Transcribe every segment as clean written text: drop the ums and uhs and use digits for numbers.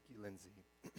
Thank you, Lindsay.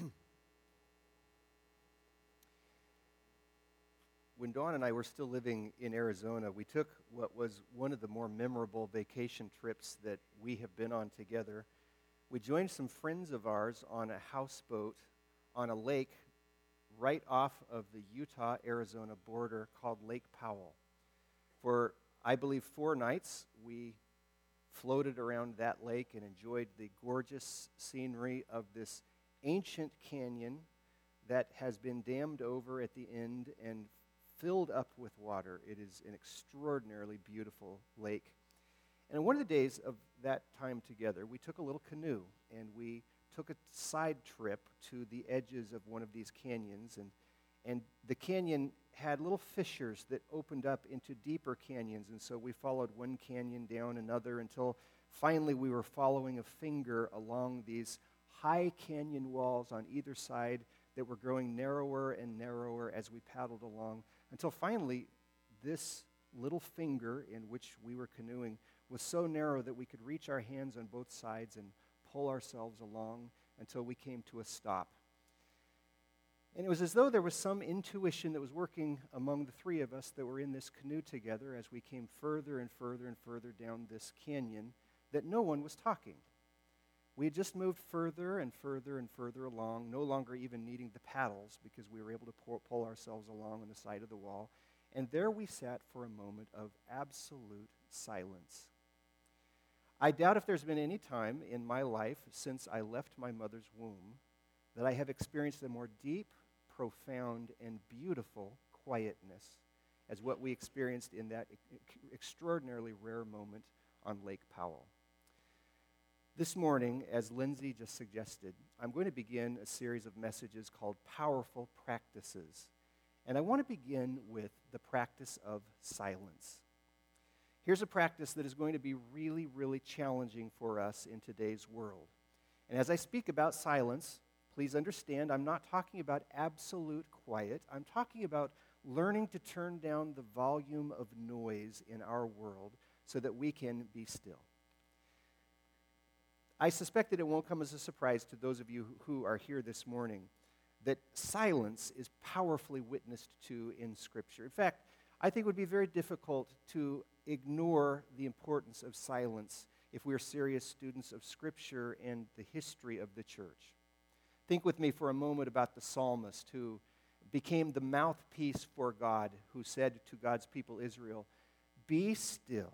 When Dawn and I were still living in Arizona, we took what was one of the more memorable vacation trips that we have been on together. We joined some friends of ours on a houseboat on a lake right off of the Utah-Arizona border called Lake Powell. For, I believe, 4 nights, we floated around that lake and enjoyed the gorgeous scenery of this ancient canyon that has been dammed over at the end and filled up with water. It is an extraordinarily beautiful lake. And one of the days of that time together, we took a little canoe and we took a side trip to the edges of one of these canyons. And the canyon had little fissures that opened up into deeper canyons. And so we followed one canyon down another until finally we were following a finger along these high canyon walls on either side that were growing narrower and narrower as we paddled along, until finally this little finger in which we were canoeing was so narrow that we could reach our hands on both sides and pull ourselves along until we came to a stop. And it was as though there was some intuition that was working among the 3 of us that were in this canoe together as we came further and further and further down this canyon, that no one was talking. We had just moved further and further and further along, no longer even needing the paddles because we were able to pull ourselves along on the side of the wall. And there we sat for a moment of absolute silence. I doubt if there's been any time in my life since I left my mother's womb that I have experienced a more deep, profound, and beautiful quietness as what we experienced in that extraordinarily rare moment on Lake Powell. This morning, as Lindsay just suggested, I'm going to begin a series of messages called Powerful Practices. And I want to begin with the practice of silence. Here's a practice that is going to be really, really challenging for us in today's world. And as I speak about silence, please understand I'm not talking about absolute quiet. I'm talking about learning to turn down the volume of noise in our world so that we can be still. I suspect that it won't come as a surprise to those of you who are here this morning that silence is powerfully witnessed to in Scripture. In fact, I think it would be very difficult to ignore the importance of silence if we're serious students of Scripture and the history of the church. Think with me for a moment about the psalmist who became the mouthpiece for God, who said to God's people Israel, be still,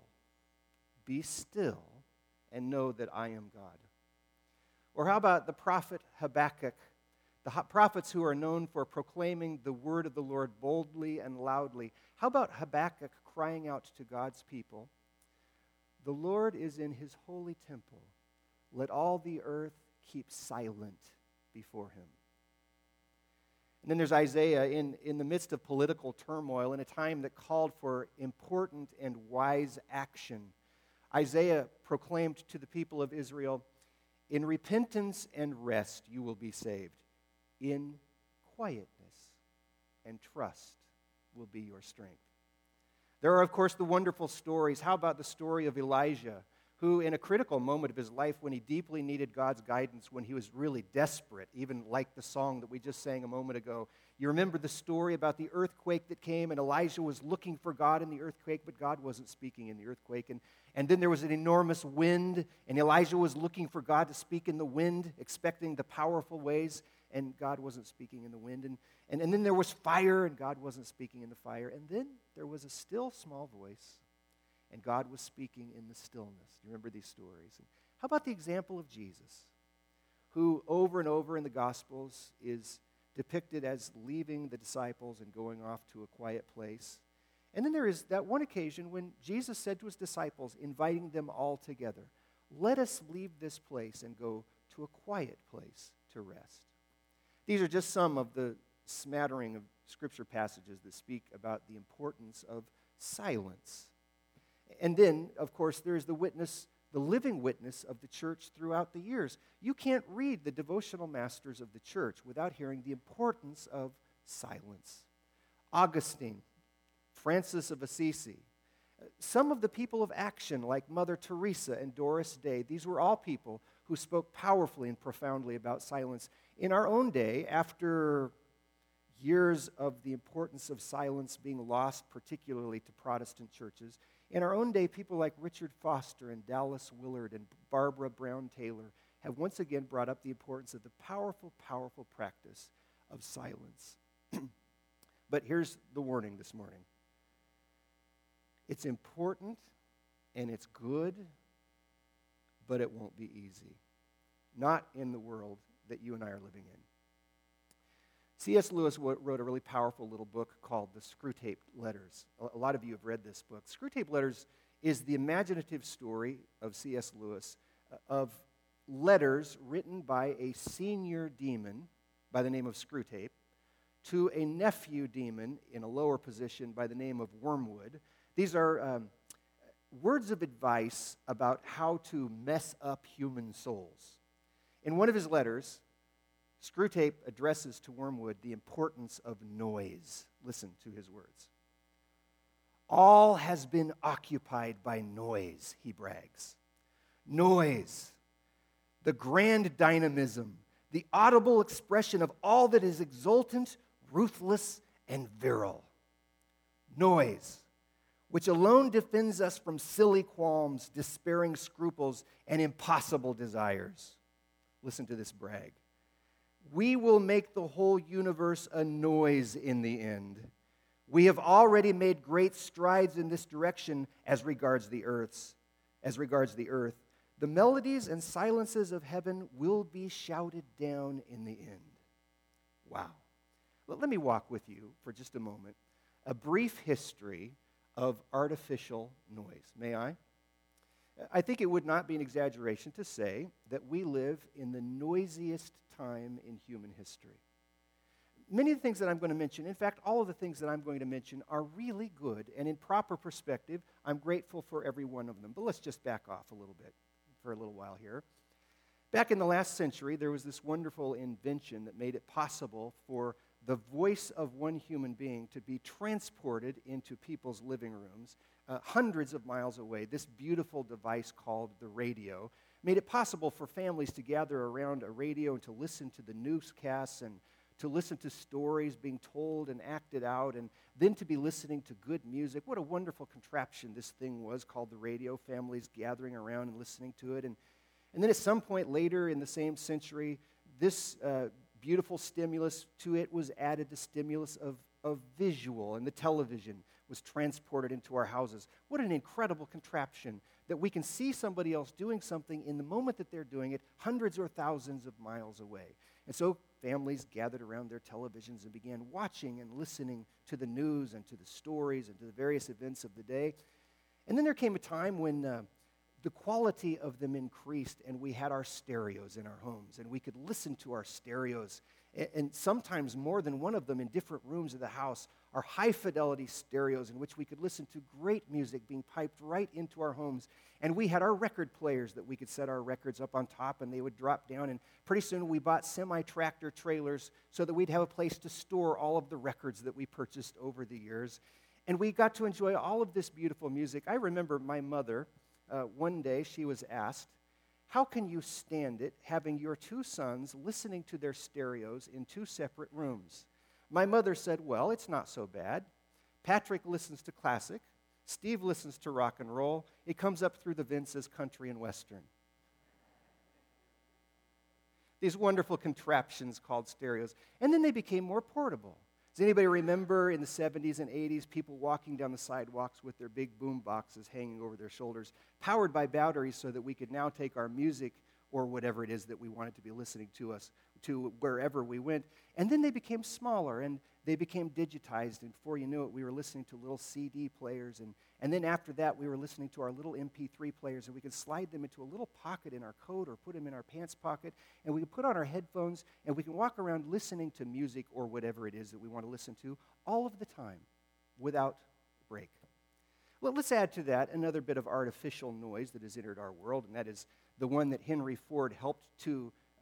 and know that I am God. Or how about the prophet Habakkuk, the prophets who are known for proclaiming the word of the Lord boldly and loudly? How about Habakkuk crying out to God's people, the Lord is in his holy temple. Let all the earth keep silent before him. And then there's Isaiah in the midst of political turmoil in a time that called for important and wise action. Isaiah proclaimed to the people of Israel, in repentance and rest you will be saved. In quietness and trust will be your strength. There are, of course, the wonderful stories. How about the story of Elijah, who in a critical moment of his life when he deeply needed God's guidance, when he was really desperate, even like the song that we just sang a moment ago. You remember the story about the earthquake that came, and Elijah was looking for God in the earthquake, but God wasn't speaking in the earthquake. And then there was an enormous wind, and Elijah was looking for God to speak in the wind, expecting the powerful ways, and God wasn't speaking in the wind. And then there was fire, and God wasn't speaking in the fire. And then there was a still small voice, and God was speaking in the stillness. Do you remember these stories? And how about the example of Jesus, who over and over in the Gospels is depicted as leaving the disciples and going off to a quiet place? And then there is that one occasion when Jesus said to his disciples, inviting them all together, let us leave this place and go to a quiet place to rest. These are just some of the smattering of Scripture passages that speak about the importance of silence. And then, of course, there's the living witness of the church throughout the years. You can't read the devotional masters of the church without hearing the importance of silence. Augustine, Francis of Assisi, Some of the people of action, like Mother Teresa and Doris Day, these were all people who spoke powerfully and profoundly about silence. In our own day, after years of the importance of silence being lost, particularly to Protestant churches, in our own day, people like Richard Foster and Dallas Willard and Barbara Brown Taylor have once again brought up the importance of the powerful, powerful practice of silence. But here's the warning this morning. It's important and it's good, but it won't be easy. Not in the world that you and I are living in. C.S. Lewis wrote a really powerful little book called The Screwtape Letters. A lot of you have read this book. Screwtape Letters is the imaginative story of C.S. Lewis of letters written by a senior demon by the name of Screwtape to a nephew demon in a lower position by the name of Wormwood. These are words of advice about how to mess up human souls. In one of his letters, Screwtape addresses to Wormwood the importance of noise. Listen to his words. All has been occupied by noise, he brags. Noise, the grand dynamism, the audible expression of all that is exultant, ruthless, and virile. Noise, which alone defends us from silly qualms, despairing scruples, and impossible desires. Listen to this brag. We will make the whole universe a noise in the end. We have already made great strides in this direction as regards the earth. The melodies and silences of heaven will be shouted down in the end. Wow. Let me walk with you for just a moment. A brief history of artificial noise. May I? I think it would not be an exaggeration to say that we live in the noisiest time in human history. Many of the things that I'm going to mention, in fact, all of the things that I'm going to mention are really good, and in proper perspective, I'm grateful for every one of them. But let's just back off a little bit for a little while here. Back in the last century, there was this wonderful invention that made it possible for the voice of one human being to be transported into people's living rooms hundreds of miles away. This beautiful device called the radio made it possible for families to gather around a radio and to listen to the newscasts and to listen to stories being told and acted out, and then to be listening to good music. What a wonderful contraption this thing was called the radio, families gathering around and listening to it. And then at some point later in the same century, this beautiful stimulus to it was added the stimulus of visual, and the television was transported into our houses. What an incredible contraption that we can see somebody else doing something in the moment that they're doing it, hundreds or thousands of miles away. And so families gathered around their televisions and began watching and listening to the news and to the stories and to the various events of the day. And then there came a time when the quality of them increased, and we had our stereos in our homes, and we could listen to our stereos, and sometimes more than one of them in different rooms of the house are high-fidelity stereos in which we could listen to great music being piped right into our homes. And we had our record players that we could set our records up on top, and they would drop down, and pretty soon we bought semi-tractor trailers so that we'd have a place to store all of the records that we purchased over the years. And we got to enjoy all of this beautiful music. I remember my mother, one day she was asked, "How can you stand it having your two sons listening to their stereos in two separate rooms?" My mother said, "Well, it's not so bad. Patrick listens to classic. Steve listens to rock and roll. It comes up through the vents as country and western." These wonderful contraptions called stereos. And then they became more portable. Does anybody remember in the 70s and 80s people walking down the sidewalks with their big boom boxes hanging over their shoulders, powered by batteries so that we could now take our music or whatever it is that we wanted to be listening to wherever we went. And then they became smaller, and they became digitized, and before you knew it, we were listening to little CD players, and then after that, we were listening to our little MP3 players, and we could slide them into a little pocket in our coat or put them in our pants pocket, and we could put on our headphones, and we can walk around listening to music or whatever it is that we want to listen to all of the time without break. Well, let's add to that another bit of artificial noise that has entered our world, and that is the one that Henry Ford helped to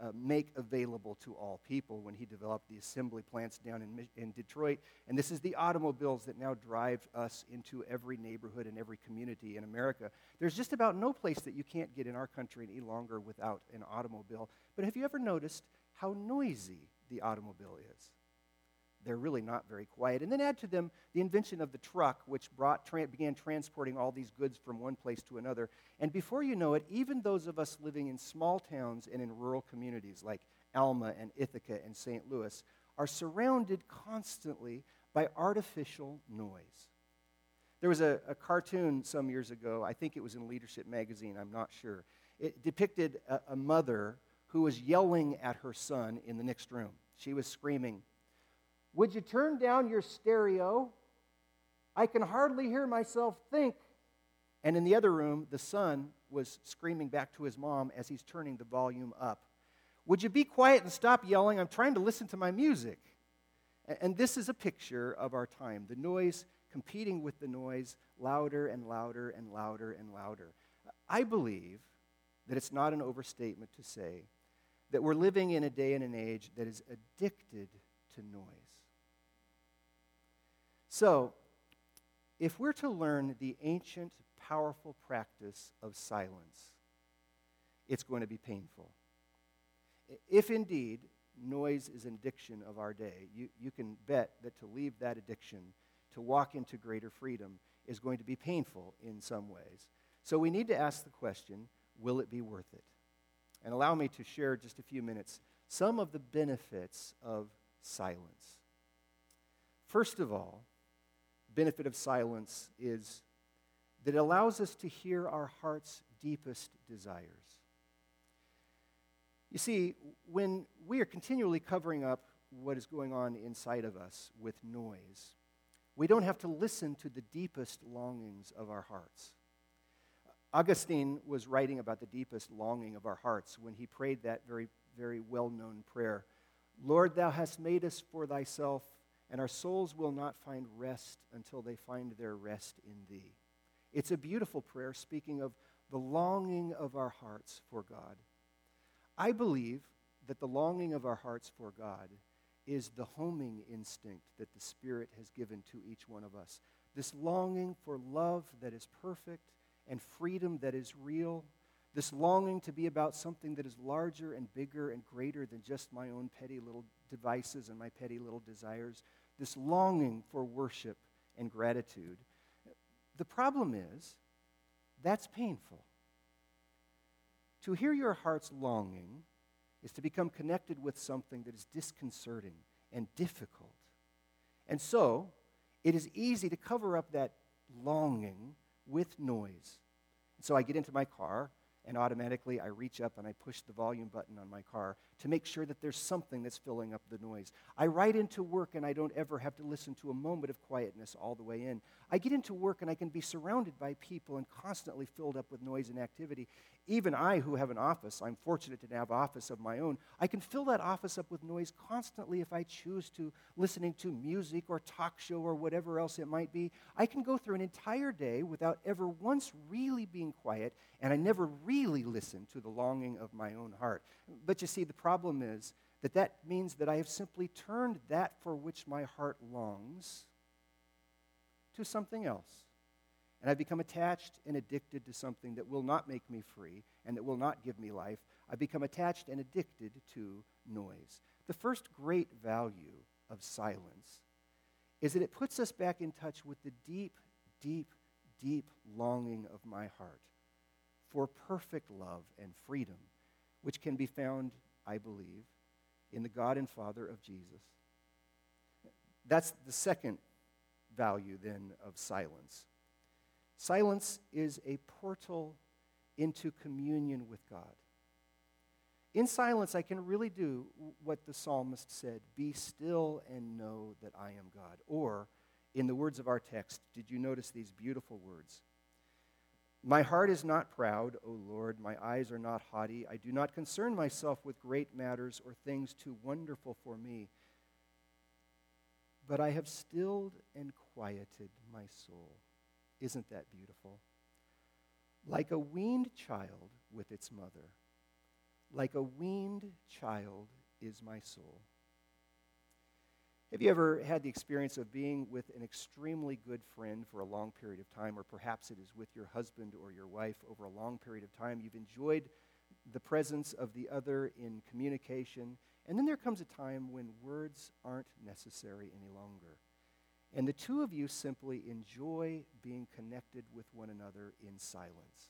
make available to all people when he developed the assembly plants down in Detroit. And this is the automobiles that now drive us into every neighborhood and every community in America. There's just about no place that you can't get in our country any longer without an automobile. But have you ever noticed how noisy the automobile is? They're really not very quiet. And then add to them the invention of the truck, which began transporting all these goods from one place to another. And before you know it, even those of us living in small towns and in rural communities like Alma and Ithaca and St. Louis are surrounded constantly by artificial noise. There was a cartoon some years ago, I think it was in Leadership magazine, I'm not sure. It depicted a mother who was yelling at her son in the next room. She was screaming, "Would you turn down your stereo? I can hardly hear myself think." And in the other room, the son was screaming back to his mom as he's turning the volume up. "Would you be quiet and stop yelling? I'm trying to listen to my music." And this is a picture of our time. The noise competing with the noise, louder and louder and louder and louder. I believe that it's not an overstatement to say that we're living in a day and an age that is addicted to noise. So, if we're to learn the ancient, powerful practice of silence, it's going to be painful. If indeed noise is an addiction of our day, you can bet that to leave that addiction, to walk into greater freedom, is going to be painful in some ways. So we need to ask the question, will it be worth it? And allow me to share just a few minutes some of the benefits of silence. First of all, benefit of silence is that it allows us to hear our heart's deepest desires. You see, when we are continually covering up what is going on inside of us with noise, we don't have to listen to the deepest longings of our hearts. Augustine was writing about the deepest longing of our hearts when he prayed that very, very well-known prayer. "Lord, thou hast made us for thyself, and our souls will not find rest until they find their rest in thee." It's a beautiful prayer speaking of the longing of our hearts for God. I believe that the longing of our hearts for God is the homing instinct that the Spirit has given to each one of us. This longing for love that is perfect and freedom that is real. This longing to be about something that is larger and bigger and greater than just my own petty little devices and my petty little desires. This longing for worship and gratitude. The problem is, that's painful. To hear your heart's longing is to become connected with something that is disconcerting and difficult. And so, it is easy to cover up that longing with noise. So I get into my car, and automatically I reach up and I push the volume button on my car to make sure that there's something that's filling up the noise. I ride into work and I don't ever have to listen to a moment of quietness all the way in. I get into work and I can be surrounded by people and constantly filled up with noise and activity. Even I, who have an office, I'm fortunate to have an office of my own, I can fill that office up with noise constantly if I choose to, listening to music or talk show or whatever else it might be. I can go through an entire day without ever once really being quiet, and I never really listen to the longing of my own heart. But you see, the problem is that means that I have simply turned that for which my heart longs to something else. And I've become attached and addicted to something that will not make me free and that will not give me life. I've become attached and addicted to noise. The first great value of silence is that it puts us back in touch with the deep, deep, deep longing of my heart for perfect love and freedom, which can be found, I believe, in the God and Father of Jesus. That's the second value, then, of silence. Silence is a portal into communion with God. In silence, I can really do what the psalmist said, "Be still and know that I am God." Or, in the words of our text, did you notice these beautiful words? "My heart is not proud, O Lord, my eyes are not haughty. I do not concern myself with great matters or things too wonderful for me. But I have stilled and quieted my soul." Isn't that beautiful? Like a weaned child with its mother, Like a weaned child is my soul. Have you ever had the experience of being with an extremely good friend for a long period of time, or perhaps it is with your husband or your wife over a long period of time? You've enjoyed the presence of the other in communication, and then there comes a time when words aren't necessary any longer. And the two of you simply enjoy being connected with one another in silence.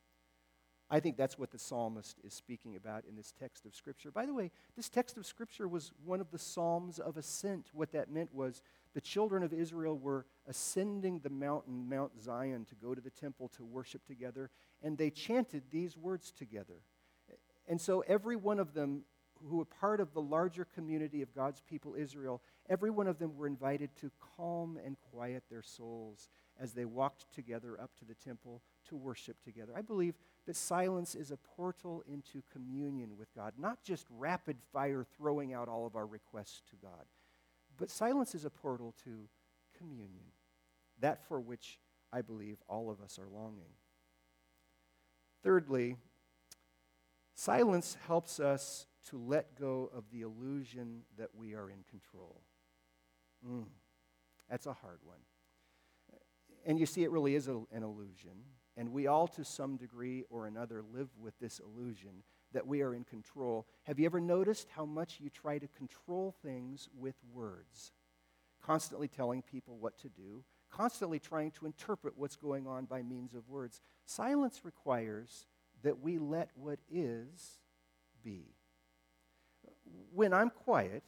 I think that's what the psalmist is speaking about in this text of Scripture. By the way, this text of Scripture was one of the Psalms of Ascent. What that meant was the children of Israel were ascending the mountain, Mount Zion, to go to the temple to worship together, and they chanted these words together. And so every one of them who were part of the larger community of God's people, Israel, every one of them were invited to calm and quiet their souls as they walked together up to the temple to worship together. I believe that silence is a portal into communion with God, not just rapid fire throwing out all of our requests to God, but silence is a portal to communion, that for which I believe all of us are longing. Thirdly, silence helps us to let go of the illusion that we are in control. That's a hard one. And you see, it really is an illusion. And we all, to some degree or another, live with this illusion that we are in control. Have you ever noticed how much you try to control things with words? Constantly telling people what to do, constantly trying to interpret what's going on by means of words. Silence requires that we let what is be. When I'm quiet,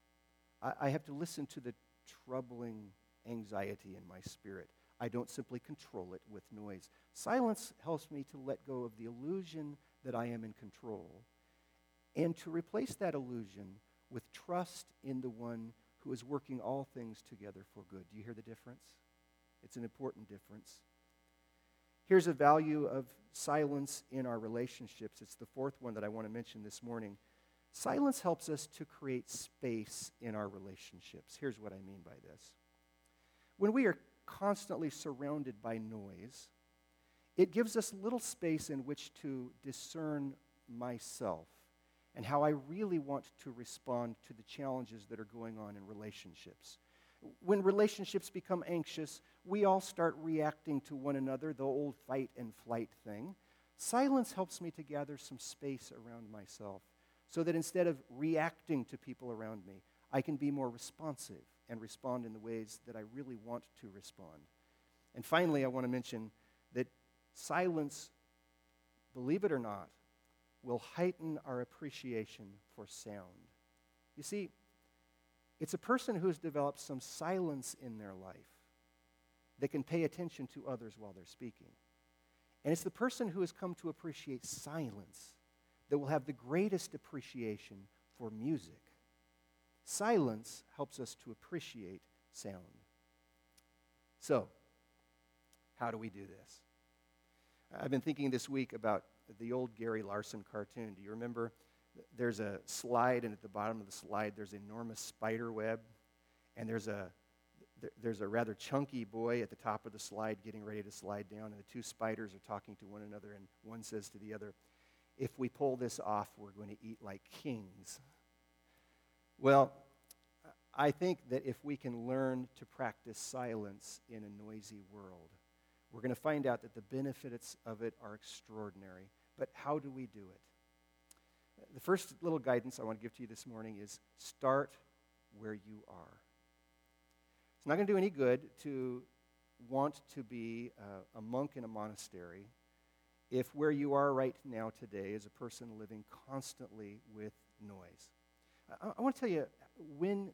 I have to listen to the troubling anxiety in my spirit. I don't simply control it with noise. Silence helps me to let go of the illusion that I am in control and to replace that illusion with trust in the one who is working all things together for good. Do you hear the difference? It's an important difference. Here's a value of silence in our relationships. It's the fourth one that I want to mention this morning. Silence helps us to create space in our relationships. Here's what I mean by this. When we are constantly surrounded by noise, it gives us little space in which to discern myself and how I really want to respond to the challenges that are going on in relationships. When relationships become anxious, we all start reacting to one another, the old fight and flight thing. Silence helps me to gather some space around myself so that instead of reacting to people around me, I can be more responsive and respond in the ways that I really want to respond. And finally, I want to mention that silence, believe it or not, will heighten our appreciation for sound. You see, it's a person who has developed some silence in their life that can pay attention to others while they're speaking. And it's the person who has come to appreciate silence that will have the greatest appreciation for music. Silence helps us to appreciate sound. So, how do we do this? I've been thinking this week about the old Gary Larson cartoon. Do you remember? There's a slide, and at the bottom of the slide, there's an enormous spider web, and there's a rather chunky boy at the top of the slide getting ready to slide down, and the two spiders are talking to one another, and one says to the other, "If we pull this off, we're going to eat like kings." Well, I think that if we can learn to practice silence in a noisy world, we're going to find out that the benefits of it are extraordinary. But how do we do it? The first little guidance I want to give to you this morning is start where you are. It's not going to do any good to want to be a monk in a monastery if where you are right now today is a person living constantly with noise. I want to tell you when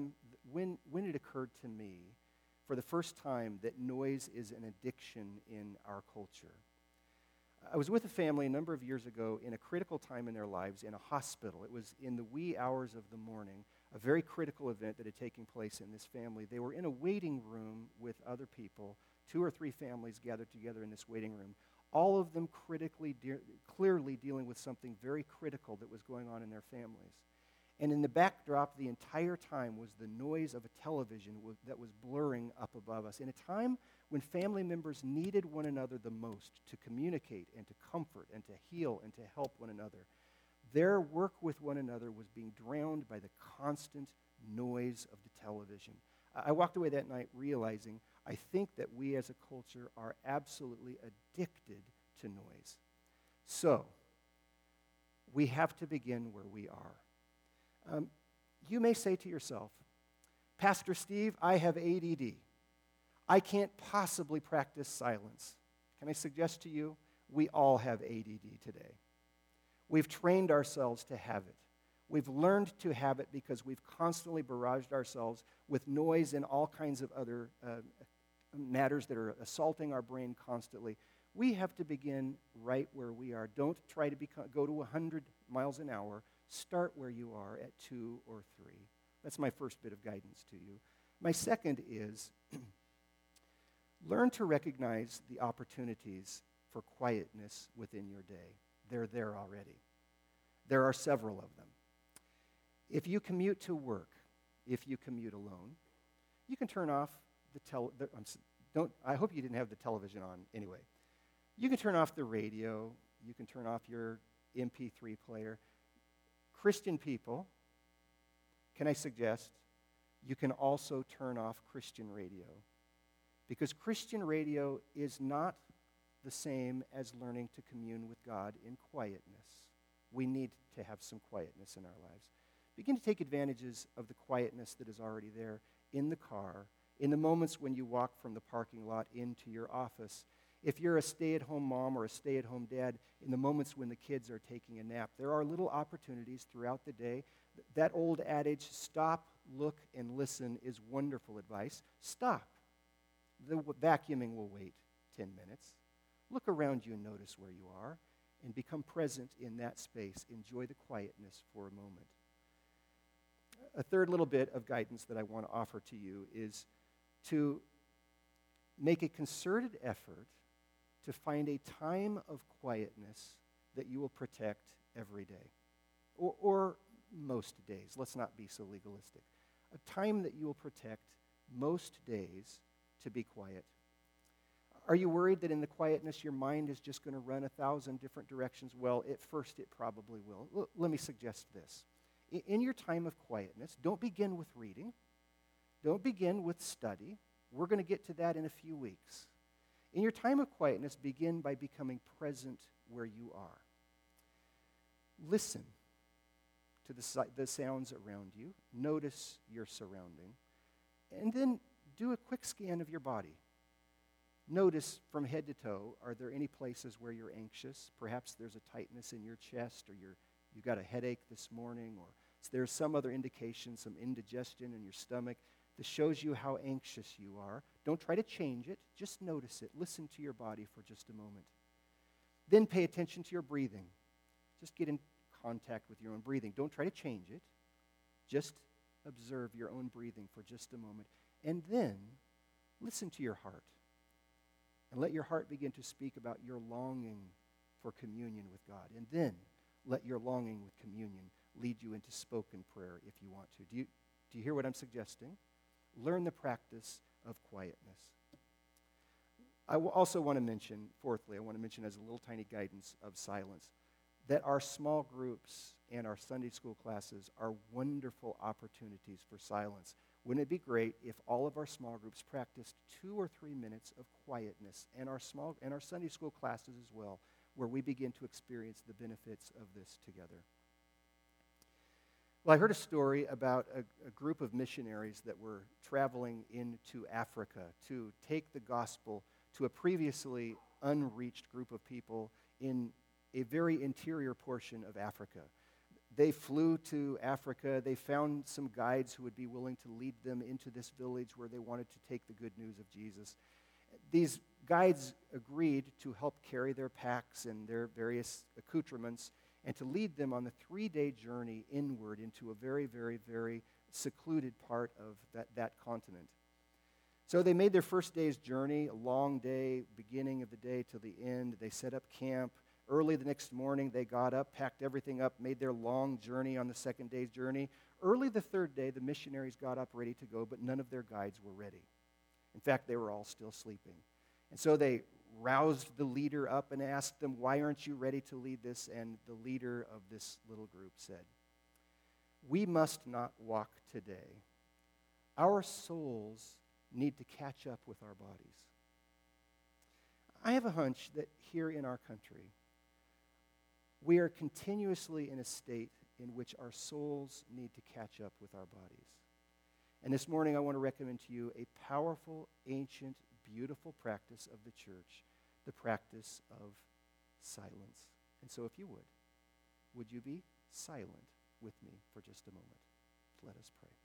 it occurred to me for the first time that noise is an addiction in our culture. I was with a family a number of years ago in a critical time in their lives in a hospital. It was in the wee hours of the morning, a very critical event that had taken place in this family. They were in a waiting room with other people, 2 or 3 families gathered together in this waiting room, all of them clearly dealing with something very critical that was going on in their families. And in the backdrop the entire time was the noise of a television that was blurring up above us. In a time when family members needed one another the most to communicate and to comfort and to heal and to help one another, Their work with one another was being drowned by the constant noise of the television. I walked away that night realizing I think that we as a culture are absolutely addicted to noise. So, we have to begin where we are. You may say to yourself, Pastor Steve, I have ADD. I can't possibly practice silence. Can I suggest to you, we all have ADD today. We've trained ourselves to have it. We've learned to have it because we've constantly barraged ourselves with noise and all kinds of other matters that are assaulting our brain constantly. We have to begin right where we are. Don't try to go to 100 miles an hour. Start where you are at 2 or 3. That's my first bit of guidance to you. My second is learn to recognize the opportunities for quietness within your day. They're there already. There are several of them. If you commute to work, if you commute alone, you can turn off I hope you didn't have the television on anyway. You can turn off the radio. You can turn off your MP3 player. Christian people, can I suggest, you can also turn off Christian radio. Because Christian radio is not the same as learning to commune with God in quietness. We need to have some quietness in our lives. Begin to take advantages of the quietness that is already there in the car, in the moments when you walk from the parking lot into your office. If you're a stay-at-home mom or a stay-at-home dad, in the moments when the kids are taking a nap, there are little opportunities throughout the day. That old adage, stop, look, and listen, is wonderful advice. Stop. The vacuuming will wait 10 minutes. Look around you and notice where you are, and become present in that space. Enjoy the quietness for a moment. A third little bit of guidance that I want to offer to you is to make a concerted effort to find a time of quietness that you will protect every day, or most days. Let's not be so legalistic. A time that you will protect most days to be quiet. Are you worried that in the quietness your mind is just going to run 1,000 different directions? Well, at first it probably will. Let me suggest this. In your time of quietness, don't begin with reading. Don't begin with study. We're going to get to that in a few weeks. In your time of quietness, begin by becoming present where you are. Listen to the sounds around you. Notice your surrounding. And then do a quick scan of your body. Notice from head to toe, are there any places where you're anxious? Perhaps there's a tightness in your chest, or you've got a headache this morning, or there's some other indication, some indigestion in your stomach that shows you how anxious you are. Don't try to change it. Just notice it. Listen to your body for just a moment. Then pay attention to your breathing. Just get in contact with your own breathing. Don't try to change it. Just observe your own breathing for just a moment. And then listen to your heart. And let your heart begin to speak about your longing for communion with God. And then let your longing with communion lead you into spoken prayer if you want to. Do you hear what I'm suggesting? Learn the practice of quietness. I also want to mention, fourthly, I want to mention as a little tiny guidance of silence, that our small groups and our Sunday school classes are wonderful opportunities for silence. Wouldn't it be great if all of our small groups practiced 2 or 3 minutes of quietness, and our Sunday school classes as well, where we begin to experience the benefits of this together? Well, I heard a story about a group of missionaries that were traveling into Africa to take the gospel to a previously unreached group of people in a very interior portion of Africa. They flew to Africa. They found some guides who would be willing to lead them into this village where they wanted to take the good news of Jesus. These guides agreed to help carry their packs and their various accoutrements and to lead them on the 3-day journey inward into a very, very, very secluded part of that continent. So they made their first day's journey, a long day, beginning of the day till the end. They set up camp. Early the next morning, they got up, packed everything up, made their long journey on the second day's journey. Early the third day, the missionaries got up ready to go, but none of their guides were ready. In fact, they were all still sleeping. And so they roused the leader up and asked them, "Why aren't you ready to lead this?" And the leader of this little group said, "We must not walk today. Our souls need to catch up with our bodies." I have a hunch that here in our country, we are continuously in a state in which our souls need to catch up with our bodies. And this morning I want to recommend to you a powerful, ancient, beautiful practice of the church, the practice of silence. And so if you would you be silent with me for just a moment? Let us pray.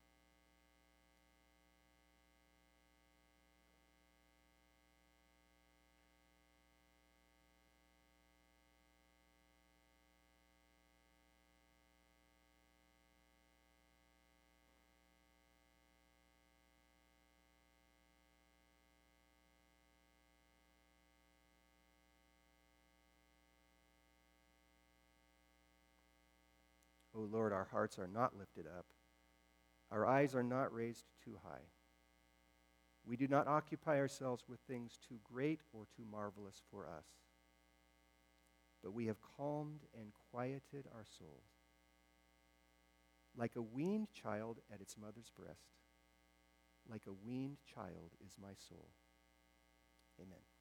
O Lord, our hearts are not lifted up. Our eyes are not raised too high. We do not occupy ourselves with things too great or too marvelous for us. But we have calmed and quieted our souls. Like a weaned child at its mother's breast, like a weaned child is my soul. Amen.